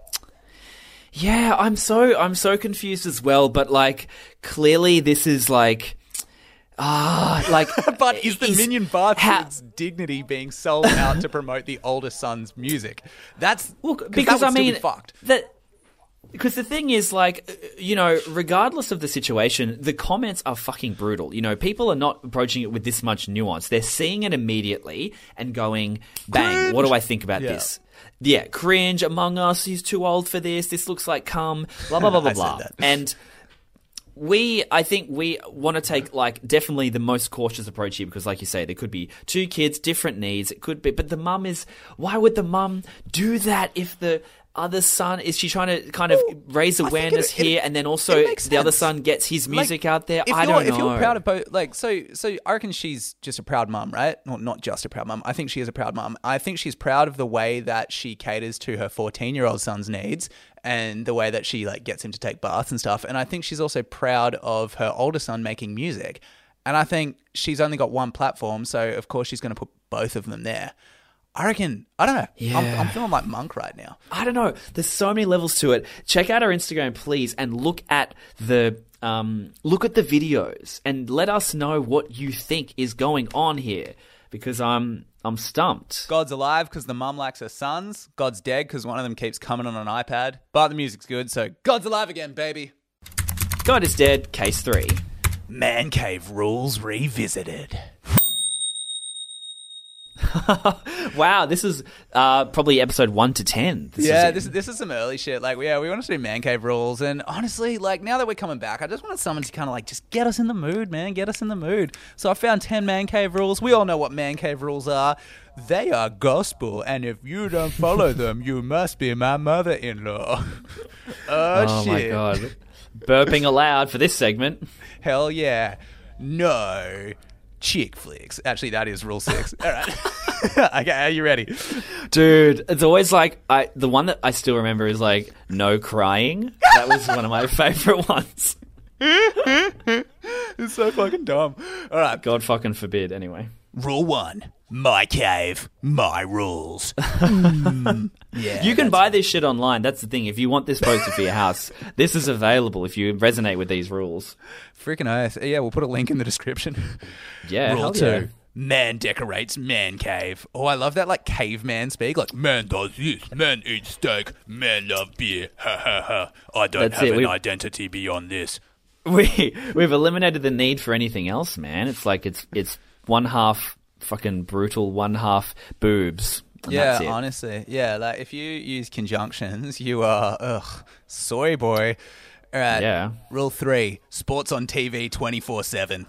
[SPEAKER 1] Yeah, I'm so I'm so confused as well. But like, clearly this is like, ah, like.
[SPEAKER 2] But is the
[SPEAKER 1] is-
[SPEAKER 2] Minion Bath
[SPEAKER 1] ha-
[SPEAKER 2] kid's dignity being sold out to promote the older son's music? That's
[SPEAKER 1] Well,
[SPEAKER 2] because
[SPEAKER 1] because
[SPEAKER 2] that
[SPEAKER 1] I
[SPEAKER 2] would still
[SPEAKER 1] mean,
[SPEAKER 2] be fucked.
[SPEAKER 1] that because the thing is, like, you know, regardless of the situation, the comments are fucking brutal. You know, people are not approaching it with this much nuance. They're seeing it immediately and going, bang, what do I think about
[SPEAKER 2] Yeah.
[SPEAKER 1] this? yeah, cringe, Among Us, he's too old for this, this looks like cum, blah, blah, blah, blah,
[SPEAKER 2] I said
[SPEAKER 1] blah.
[SPEAKER 2] that.
[SPEAKER 1] And we, I think we want to take, like, definitely the most cautious approach here because, like you say, there could be two kids, different needs, it could be, but the mum is, why would the mum do that if the other son, is she trying to kind of
[SPEAKER 2] Well,
[SPEAKER 1] raise
[SPEAKER 2] I think
[SPEAKER 1] awareness
[SPEAKER 2] it- it-
[SPEAKER 1] here and then also
[SPEAKER 2] it makes
[SPEAKER 1] the other
[SPEAKER 2] sense.
[SPEAKER 1] son gets his music
[SPEAKER 2] Like,
[SPEAKER 1] out there?
[SPEAKER 2] If
[SPEAKER 1] I
[SPEAKER 2] you're,
[SPEAKER 1] don't know.
[SPEAKER 2] If you're proud of both, like, so, so I reckon she's just a proud mum, right? Well, not just a proud mum. I think she is a proud mum. I think she's proud of the way that she caters to her fourteen-year-old son's needs and the way that she, like, gets him to take baths and stuff. And I think she's also proud of her older son making music. And I think she's only got one platform, so of course she's going to put both of them there. I reckon, I don't know.
[SPEAKER 1] Yeah.
[SPEAKER 2] I'm, I'm feeling like Monk right now.
[SPEAKER 1] I don't know. There's so many levels to it. Check out our Instagram, please, and look at the um, look at the videos and let us know what you think is going on here because I'm I'm stumped.
[SPEAKER 2] God's alive because the mum likes her sons. God's dead because one of them keeps coming on an iPad. But the music's good, so God's alive again, baby.
[SPEAKER 1] God is dead. Case three.
[SPEAKER 2] Man Cave Rules Revisited.
[SPEAKER 1] Wow, this is uh, probably episode one to ten. This
[SPEAKER 2] Yeah,
[SPEAKER 1] is
[SPEAKER 2] this, this is some early shit. Like, yeah, we want to do Man Cave Rules. And honestly, like, now that we're coming back, I just wanted someone to kind of, like, just get us in the mood, man. Get us in the mood. So I found ten Man Cave Rules. We all know what Man Cave Rules are. They are gospel. And if you don't follow them, you must be my mother-in-law. oh,
[SPEAKER 1] oh
[SPEAKER 2] shit.
[SPEAKER 1] my god, burping aloud for this segment.
[SPEAKER 2] Hell yeah. No chick flicks. Actually, that is rule six. All right. Okay, are you ready?
[SPEAKER 1] Dude, it's always like I the one that I still remember is like no crying. That was one of my favorite ones.
[SPEAKER 2] It's so fucking dumb. All right.
[SPEAKER 1] God fucking forbid. Anyway,
[SPEAKER 2] Rule one. My cave, my rules. Mm, yeah.
[SPEAKER 1] you can
[SPEAKER 2] that's-
[SPEAKER 1] buy this shit online. That's the thing. If you want this poster for your house, this is available. If you resonate with these rules,
[SPEAKER 2] Freaking oath. Yeah, we'll put a link in the description.
[SPEAKER 1] yeah.
[SPEAKER 2] Rule
[SPEAKER 1] hell
[SPEAKER 2] two.
[SPEAKER 1] yeah.
[SPEAKER 2] Man decorates man cave. Oh, I love that, like, caveman speak. Like, man does this, man eats steak, man love beer. Ha ha ha. I don't
[SPEAKER 1] That's
[SPEAKER 2] have
[SPEAKER 1] it,
[SPEAKER 2] an
[SPEAKER 1] we-
[SPEAKER 2] identity beyond this.
[SPEAKER 1] We we've eliminated the need for anything else, man. It's like it's it's one half fucking brutal, one half boobs. and
[SPEAKER 2] Yeah,
[SPEAKER 1] that's it.
[SPEAKER 2] honestly. Yeah, like, if you use conjunctions, you are, ugh, soy boy. All right.
[SPEAKER 1] Yeah.
[SPEAKER 2] Rule three. Sports on T V twenty-four seven.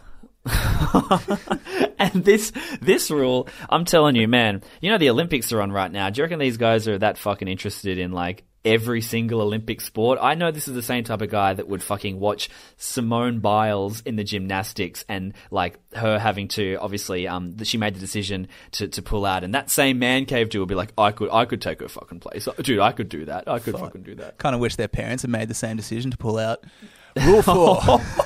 [SPEAKER 1] And this this rule, I'm telling you, man, you know the Olympics are on right now. Do you reckon these guys are that fucking interested in like every single Olympic sport? I know this is the same type of guy that would fucking watch Simone Biles in the gymnastics and like her having to obviously um that she made the decision to, to pull out, and that same man cave dude would be like, I could I could take her fucking place, dude. I could do that. I could
[SPEAKER 2] Fuck.
[SPEAKER 1] fucking do that.
[SPEAKER 2] Kind of wish their parents had made the same decision to pull out. Rule four.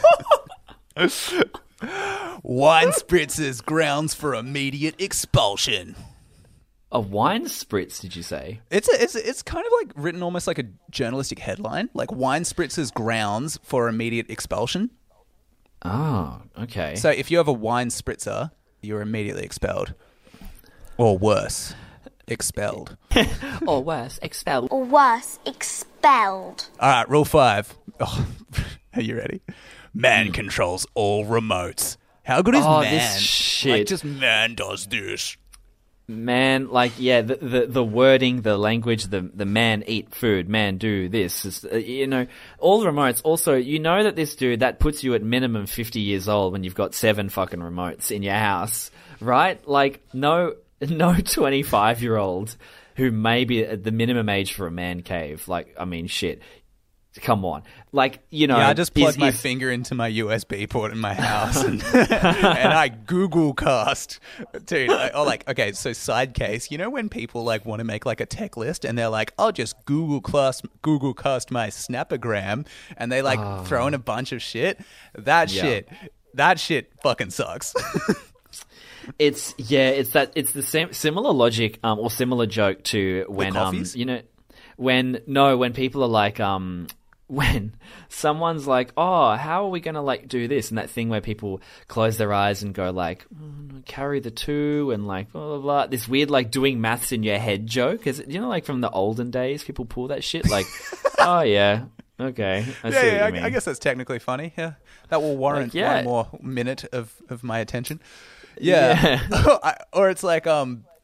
[SPEAKER 2] Wine spritzers grounds for immediate expulsion.
[SPEAKER 1] A wine spritz? Did you say?
[SPEAKER 2] It's a, it's a, it's kind of like written almost like a journalistic headline, like wine spritzers grounds for immediate expulsion.
[SPEAKER 1] Oh, okay.
[SPEAKER 2] So if you have a wine spritzer, you're immediately expelled, or worse, expelled.
[SPEAKER 1] or worse, expelled.
[SPEAKER 6] Or worse, expelled.
[SPEAKER 2] All right, rule five. Oh, are you ready? Man controls all remotes. How good is
[SPEAKER 1] Oh,
[SPEAKER 2] man?
[SPEAKER 1] this shit.
[SPEAKER 2] Like, just man does this.
[SPEAKER 1] Man, like, yeah, the, the the wording, the language, the the man eat food, man do this. Is, uh, you know, all remotes. Also, you know that this dude, that puts you at minimum fifty years old when you've got seven fucking remotes in your house, right? Like, no, no twenty-five-year-old who may be at the minimum age for a man cave. Like, I mean, shit. Come on. Like, you know.
[SPEAKER 2] Yeah, I just plugged
[SPEAKER 1] is-
[SPEAKER 2] my
[SPEAKER 1] is-
[SPEAKER 2] finger into my U S B port in my house and, and I Google cast. Dude, I, oh, like, okay, so side case, you know when people, like, want to make, like, a tech list and they're like, I'll just Google cast, Google cast my Snapagram, and they, like, throw in a bunch of shit? That
[SPEAKER 1] Yeah.
[SPEAKER 2] shit, that shit fucking sucks.
[SPEAKER 1] It's, yeah, it's that, it's the same, similar logic, um, or similar joke to when, um,
[SPEAKER 2] coffees?
[SPEAKER 1] you know, when, no, when people are like, um, when someone's like, oh, how are we going to like do this? And that thing where people close their eyes and go like, mm, carry the two and like, blah, blah, blah. This weird like doing maths in your head joke. Is it, you know, like from the olden days, people pull that shit like, oh yeah, okay. I
[SPEAKER 2] yeah,
[SPEAKER 1] see
[SPEAKER 2] yeah,
[SPEAKER 1] what you mean.
[SPEAKER 2] I, I guess that's technically funny. Yeah, that will warrant
[SPEAKER 1] Like, yeah.
[SPEAKER 2] one more minute of, of my attention. Yeah,
[SPEAKER 1] Yeah.
[SPEAKER 2] I, or it's like um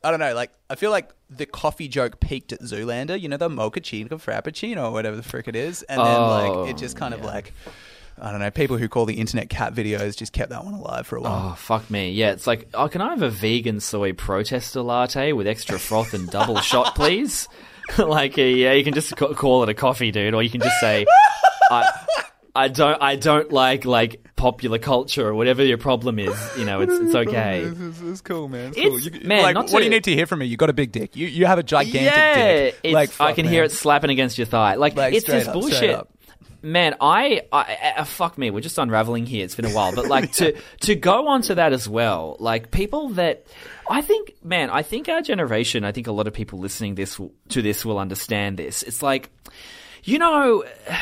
[SPEAKER 2] I don't know, like, I feel like the coffee joke peaked at Zoolander, you know, the mochaccino frappuccino or whatever the frick it is. And then,
[SPEAKER 1] Oh,
[SPEAKER 2] like, it just kind of, like, I don't know, people who call the internet cat videos just kept that one alive for a while.
[SPEAKER 1] Oh, fuck me. Yeah, it's like, oh, can I have a vegan soy protester latte with extra froth and double shot, please? Like, uh, yeah, you can just ca- call it a coffee, dude, or you can just say, I, I don't, I don't like like popular culture or whatever your problem is. You know, it's it's okay.
[SPEAKER 2] It's, it's, it's cool, man. It's,
[SPEAKER 1] It's-
[SPEAKER 2] cool. You,
[SPEAKER 1] man,
[SPEAKER 2] like,
[SPEAKER 1] not
[SPEAKER 2] what
[SPEAKER 1] to-
[SPEAKER 2] do you need to hear from me? You got a big dick. You you have a gigantic
[SPEAKER 1] Yeah,
[SPEAKER 2] dick.
[SPEAKER 1] it's,
[SPEAKER 2] Like,
[SPEAKER 1] I
[SPEAKER 2] fuck,
[SPEAKER 1] can
[SPEAKER 2] man.
[SPEAKER 1] hear it slapping against your thigh. Like,
[SPEAKER 2] Like,
[SPEAKER 1] it's
[SPEAKER 2] straight
[SPEAKER 1] this
[SPEAKER 2] up, straight
[SPEAKER 1] bullshit.
[SPEAKER 2] up.
[SPEAKER 1] Man, I, I, I, fuck me, we're just unraveling here. It's been a while, but like to to go on to that as well, like people that I think, man, I think our generation, I think a lot of people listening this to this will understand this. It's like, you know,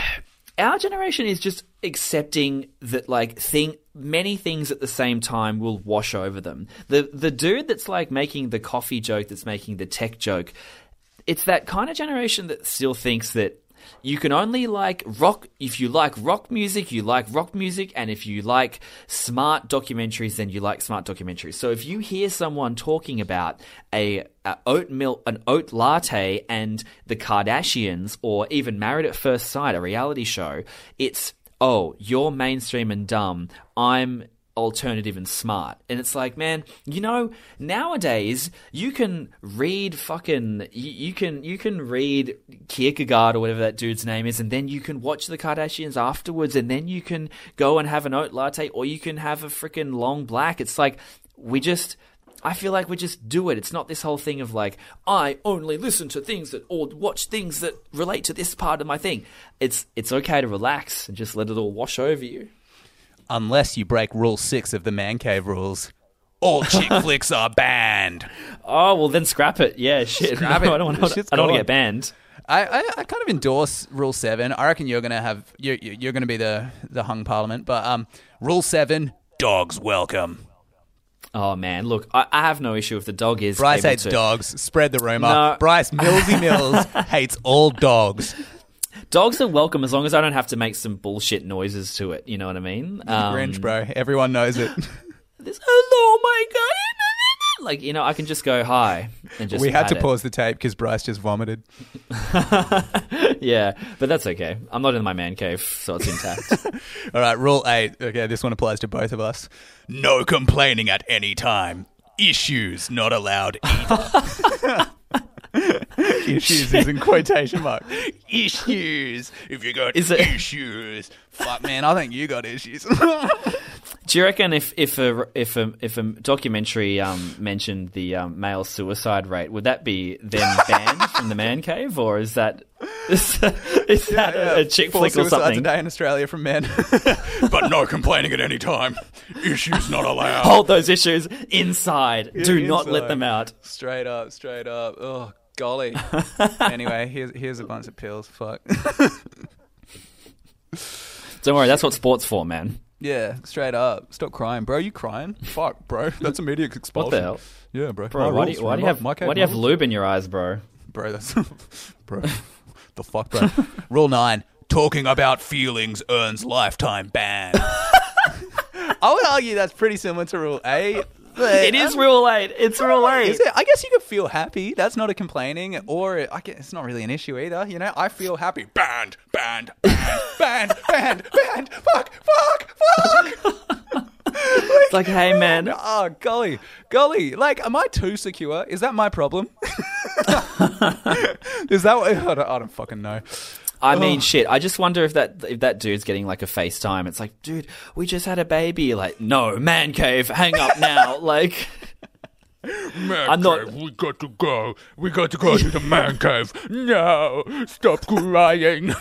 [SPEAKER 1] our generation is just accepting that like thing many things at the same time will wash over them. The the dude that's like making the coffee joke, that's making the tech joke, it's that kind of generation that still thinks that you can only like rock if you like rock music, you like rock music, and if you like smart documentaries, then you like smart documentaries. So if you hear someone talking about a, a oat milk, an oat latte, and the Kardashians, or even Married at First Sight, a reality show, it's oh, you're mainstream and dumb. I'm alternative and smart. And it's like, man, you know, nowadays you can read fucking you, you can you can read Kierkegaard or whatever that dude's name is, and then you can watch the Kardashians afterwards, and then you can go and have an oat latte, or you can have a freaking long black. It's like we just I feel like we just do it. It's not this whole thing of like, I only listen to things that, or watch things that relate to this part of my thing. It's it's okay to relax and just let it all wash over you.
[SPEAKER 2] Unless you break rule six of the Man Cave rules. All chick flicks are banned.
[SPEAKER 1] Oh, well, then scrap it. Yeah, shit.
[SPEAKER 2] Scrap
[SPEAKER 1] No,
[SPEAKER 2] it.
[SPEAKER 1] I don't want
[SPEAKER 2] Shit's
[SPEAKER 1] to. I don't want
[SPEAKER 2] gone.
[SPEAKER 1] to get banned.
[SPEAKER 2] I, I, I kind of endorse Rule Seven. I reckon you're gonna have you're, you're gonna be the, the hung parliament. But um, Rule Seven: dogs welcome.
[SPEAKER 1] Oh man, look, I, I have no issue if the dog is.
[SPEAKER 2] Bryce
[SPEAKER 1] able
[SPEAKER 2] hates
[SPEAKER 1] to...
[SPEAKER 2] dogs. Spread the rumor.
[SPEAKER 1] No.
[SPEAKER 2] Bryce Millsy Mills hates all dogs.
[SPEAKER 1] Dogs are welcome as long as I don't have to make some bullshit noises to it. You know what I mean? Um,
[SPEAKER 2] Grinch, bro. Everyone knows it.
[SPEAKER 1] This, hello, my god. Like, you know, I can just go hi and just.
[SPEAKER 2] We had
[SPEAKER 1] pat
[SPEAKER 2] to
[SPEAKER 1] it.
[SPEAKER 2] pause the tape because Bryce just vomited.
[SPEAKER 1] Yeah, but that's okay. I'm not in my man cave, so it's intact.
[SPEAKER 2] All right, Rule Eight. Okay, this one applies to both of us. No complaining at any time. Issues not allowed either. Issues is in quotation mark. Issues. If you got
[SPEAKER 1] Is it-
[SPEAKER 2] issues, fuck man, I think you got issues.
[SPEAKER 1] Do you reckon if if a if a if a documentary um, mentioned the um, male suicide rate, would that be then banned from the man cave, or is that is, is that a, a chick
[SPEAKER 2] Four
[SPEAKER 1] flick or
[SPEAKER 2] suicides
[SPEAKER 1] something?
[SPEAKER 2] a day in Australia from men. But no complaining at any time. Issues not allowed.
[SPEAKER 1] Hold those issues inside. Do not let
[SPEAKER 2] inside.
[SPEAKER 1] them out.
[SPEAKER 2] Straight up, straight up. Oh, golly. Anyway, here's here's a bunch of pills. Fuck.
[SPEAKER 1] Don't worry, that's what sport's for, man.
[SPEAKER 2] Yeah, straight up. Stop crying, bro. You crying? Fuck, bro. That's immediate expulsion.
[SPEAKER 1] What the hell,
[SPEAKER 2] Yeah, bro.
[SPEAKER 1] bro?
[SPEAKER 2] My
[SPEAKER 1] Why do
[SPEAKER 2] rules,
[SPEAKER 1] you, why do you
[SPEAKER 2] remember?
[SPEAKER 1] have
[SPEAKER 2] My cave
[SPEAKER 1] why do you have
[SPEAKER 2] rules.
[SPEAKER 1] lube in your eyes, bro?
[SPEAKER 2] Bro, that's bro. The fuck, bro. Rule nine: talking about feelings earns lifetime ban. I would argue that's pretty similar to rule eight.
[SPEAKER 1] It is rule eight. It's rule eight.
[SPEAKER 2] Is it? I guess you could feel happy. That's not a complaining, or I guess it's not really an issue either. You know, I feel happy. Banned, banned, banned, banned, banned, banned. Fuck, fuck, fuck.
[SPEAKER 1] It's like, hey, man.
[SPEAKER 2] Oh, golly, golly. Like, am I too secure? Is that my problem? Is that what, I don't, I don't fucking know.
[SPEAKER 1] I mean, shit. I just wonder if that if that dude's getting like a FaceTime. It's like, dude, we just had a baby. You're like, no, man cave, hang up now. Like,
[SPEAKER 2] Man
[SPEAKER 1] I'm not-
[SPEAKER 2] cave, we got to go. We got to go to the man cave. No, stop crying.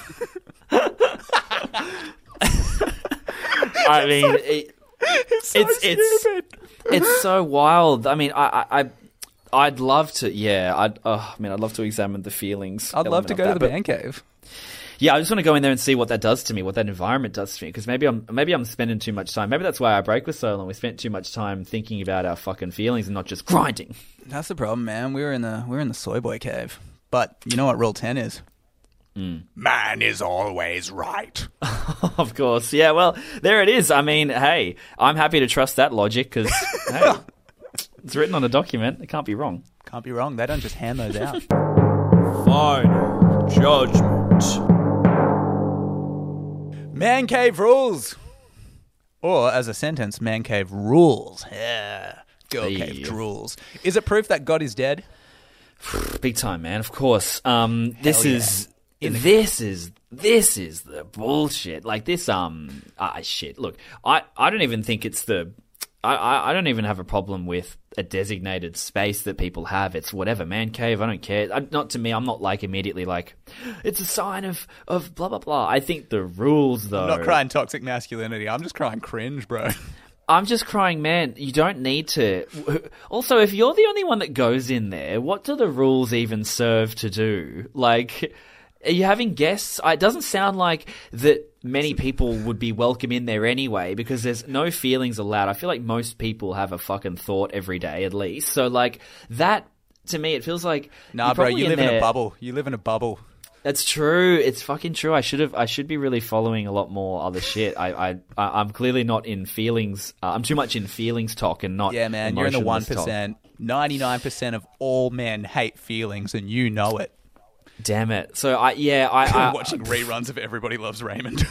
[SPEAKER 1] I mean, it,
[SPEAKER 2] It's so
[SPEAKER 1] It's- it's-
[SPEAKER 2] stupid.
[SPEAKER 1] it's so wild. I mean, I, I, I I'd love to. Yeah, I'd. Oh, I mean, I'd love to examine the feelings.
[SPEAKER 2] I'd love
[SPEAKER 1] element
[SPEAKER 2] to
[SPEAKER 1] of
[SPEAKER 2] go
[SPEAKER 1] that,
[SPEAKER 2] to the
[SPEAKER 1] but-
[SPEAKER 2] man cave.
[SPEAKER 1] Yeah, I just want to go in there and see what that does to me, what that environment does to me. Because maybe I'm maybe I'm spending too much time. Maybe that's why our break was so long. We spent too much time thinking about our fucking feelings and not just grinding.
[SPEAKER 2] That's the problem, man. We were in the we were in the soy boy cave. But you know what rule ten is?
[SPEAKER 1] Mm.
[SPEAKER 2] Man is always right.
[SPEAKER 1] Of course, yeah. Well, there it is. I mean, hey, I'm happy to trust that logic because hey, it's written on a document. It can't be wrong.
[SPEAKER 2] Can't be wrong. They don't just hand those out.
[SPEAKER 1] Final judgment.
[SPEAKER 2] Man cave rules. Or, as a sentence, man cave rules. Yeah. Girl
[SPEAKER 1] Hey.
[SPEAKER 2] cave rules. Is it proof that God is dead?
[SPEAKER 1] Big time, man. Of course. Um, this
[SPEAKER 2] yeah.
[SPEAKER 1] is this is this is the bullshit. Like this. Um. Ah, shit. Look, I, I don't even think it's the. I, I I don't even have a problem with a designated space that people have. It's whatever, man cave. I don't care. I, not to me. I'm not like immediately like it's a sign of of blah blah blah. I think the rules though.
[SPEAKER 2] I'm not crying toxic masculinity. I'm just crying cringe, bro.
[SPEAKER 1] I'm just crying, man, you don't need to. Also, if you're the only one that goes in there, what do the rules even serve to do? Like, are you having guests? It doesn't sound like that many people would be welcome in there anyway, because there's no feelings allowed. I feel like most people have a fucking thought every day at least. So, like, that, to me, it feels like...
[SPEAKER 2] Nah,
[SPEAKER 1] you're
[SPEAKER 2] bro,
[SPEAKER 1] probably
[SPEAKER 2] you live in
[SPEAKER 1] there-
[SPEAKER 2] a bubble. You live in a bubble.
[SPEAKER 1] That's true. It's fucking true. I should have. I should be really following a lot more other shit. I, I, I I'm clearly not in feelings. Uh, I'm too much in feelings talk and not.
[SPEAKER 2] Yeah, man, you're in the one
[SPEAKER 1] emotionless talk.
[SPEAKER 2] percent. ninety-nine percent of all men hate feelings, and you know it.
[SPEAKER 1] Damn it. So I, yeah, I, I
[SPEAKER 2] Watching reruns of Everybody Loves Raymond.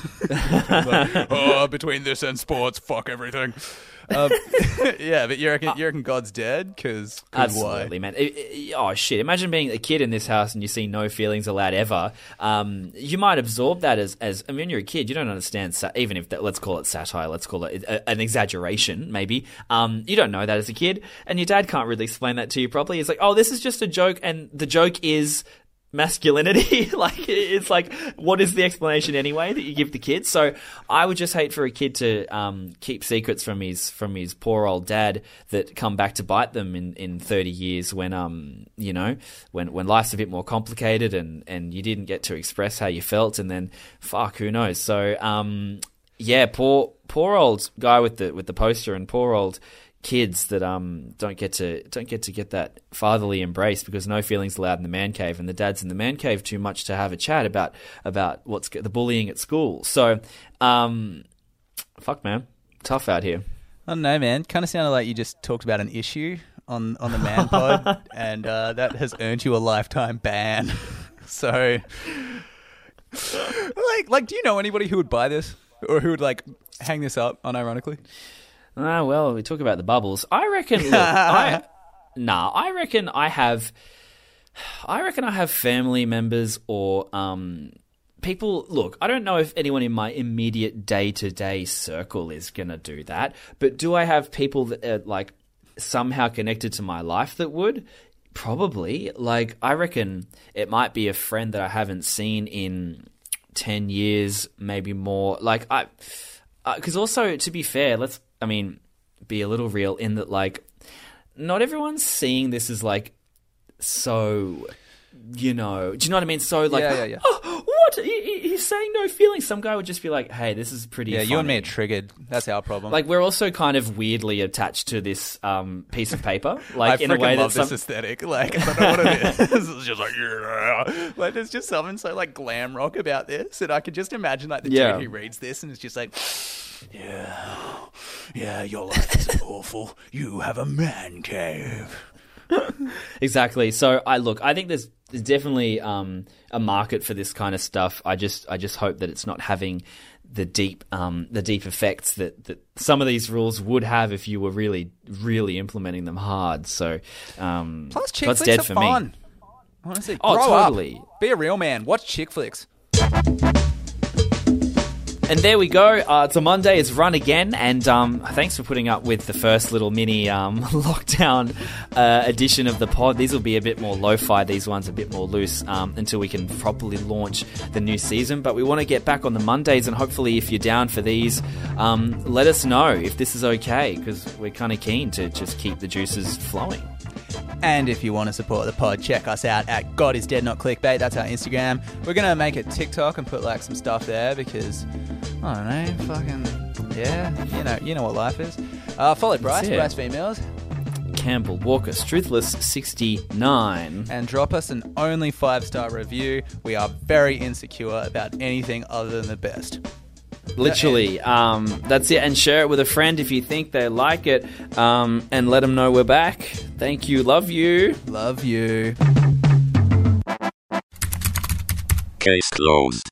[SPEAKER 2] Like, oh, between this and sports, fuck everything. Um, yeah, but you reckon, you reckon God's dead? Because
[SPEAKER 1] absolutely,
[SPEAKER 2] why?
[SPEAKER 1] man. It- it- oh shit! Imagine being a kid in this house and you see no feelings allowed ever. Um, you might absorb that as, as I mean, you're a kid. You don't understand, sa- even if that, let's call it satire, let's call it a, an exaggeration, maybe. Um, you don't know that as a kid, and your dad can't really explain that to you properly. It's like, oh, this is just a joke, and the joke is masculinity. Like, it's like, what is the explanation anyway that you give the kids? So I would just hate for a kid to um, keep secrets from his from his poor old dad that come back to bite them in, in thirty years when um you know when when life's a bit more complicated and, and you didn't get to express how you felt, and then fuck, who knows? So um yeah, poor poor old guy with the with the poster, and poor old kids that um don't get to don't get to get that fatherly embrace because no feelings allowed in the man cave, and the dad's in the man cave too much to have a chat about about what's the bullying at school. So um fuck, man, tough out here.
[SPEAKER 2] I don't know, man. Kind of sounded like you just talked about an issue on, on the Man Pod, and uh, that has earned you a lifetime ban. So, like, like, do you know anybody who would buy this or who would like hang this up unironically?
[SPEAKER 1] Ah, well, we talk about the bubbles. I reckon. Look, I, nah, I reckon I have. I reckon I have family members or um, people. Look, I don't know if anyone in my immediate day-to-day circle is gonna do that, but do I have people that are like somehow connected to my life that would? Probably. Like, I reckon it might be a friend that I haven't seen in ten years, maybe more. Like, I, because also, to be fair, let's. I mean, be a little real in that, like, not everyone's seeing this as, like, so, you know, do you know what I mean? So, like,
[SPEAKER 2] Yeah, yeah, yeah.
[SPEAKER 1] oh, what? He, he- he's saying no feelings. Some guy would just be like, hey, this is pretty
[SPEAKER 2] Yeah,
[SPEAKER 1] funny.
[SPEAKER 2] you and me are triggered. That's our problem.
[SPEAKER 1] Like, we're also kind of weirdly attached to this um, piece of paper. Like,
[SPEAKER 2] I
[SPEAKER 1] in a
[SPEAKER 2] freaking
[SPEAKER 1] way
[SPEAKER 2] love
[SPEAKER 1] that's
[SPEAKER 2] this aesthetic. Like, I don't know what it is. It's just like, yeah. Like, there's just something so, like, glam rock about this. And I can just imagine, like, the
[SPEAKER 1] Yeah.
[SPEAKER 2] dude who reads this and it's just like, yeah, yeah, your life is awful. You have a man cave.
[SPEAKER 1] Exactly. So I look, I think there's, there's definitely um, a market for this kind of stuff. I just I just hope that it's not having the deep um, the deep effects that, that some of these rules would have if you were really really implementing them hard. So um,
[SPEAKER 2] Plus, chick
[SPEAKER 1] God's
[SPEAKER 2] flicks
[SPEAKER 1] dead
[SPEAKER 2] are
[SPEAKER 1] for
[SPEAKER 2] fun.
[SPEAKER 1] me.
[SPEAKER 2] Honestly,
[SPEAKER 1] Oh,
[SPEAKER 2] grow
[SPEAKER 1] totally.
[SPEAKER 2] up. Be a real man. Watch chick flicks.
[SPEAKER 1] And there we go. Uh, it's a Monday. It's run again. And um, thanks for putting up with the first little mini um, lockdown uh, edition of the pod. These will be a bit more lo-fi. These ones a bit more loose um, until we can properly launch the new season. But we want to get back on the Mondays. And hopefully if you're down for these, um, let us know if this is okay. Because we're kind of keen to just keep the juices flowing.
[SPEAKER 2] And if you want to support the pod, check us out at God is Dead Not Clickbait. That's our Instagram. We're going to make a TikTok and put like some stuff there because, I don't know, fucking, yeah, you know you know what life is. Uh, follow Bryce,
[SPEAKER 1] it.
[SPEAKER 2] Bryce Females,
[SPEAKER 1] Campbell Walker, Truthless sixty-nine.
[SPEAKER 2] and drop us an only five-star review. We are very insecure about anything other than the best.
[SPEAKER 1] Literally, um, that's it. And share it with a friend if you think they like it, um, and let them know we're back. Thank you. Love you.
[SPEAKER 2] Love you.
[SPEAKER 7] Case closed.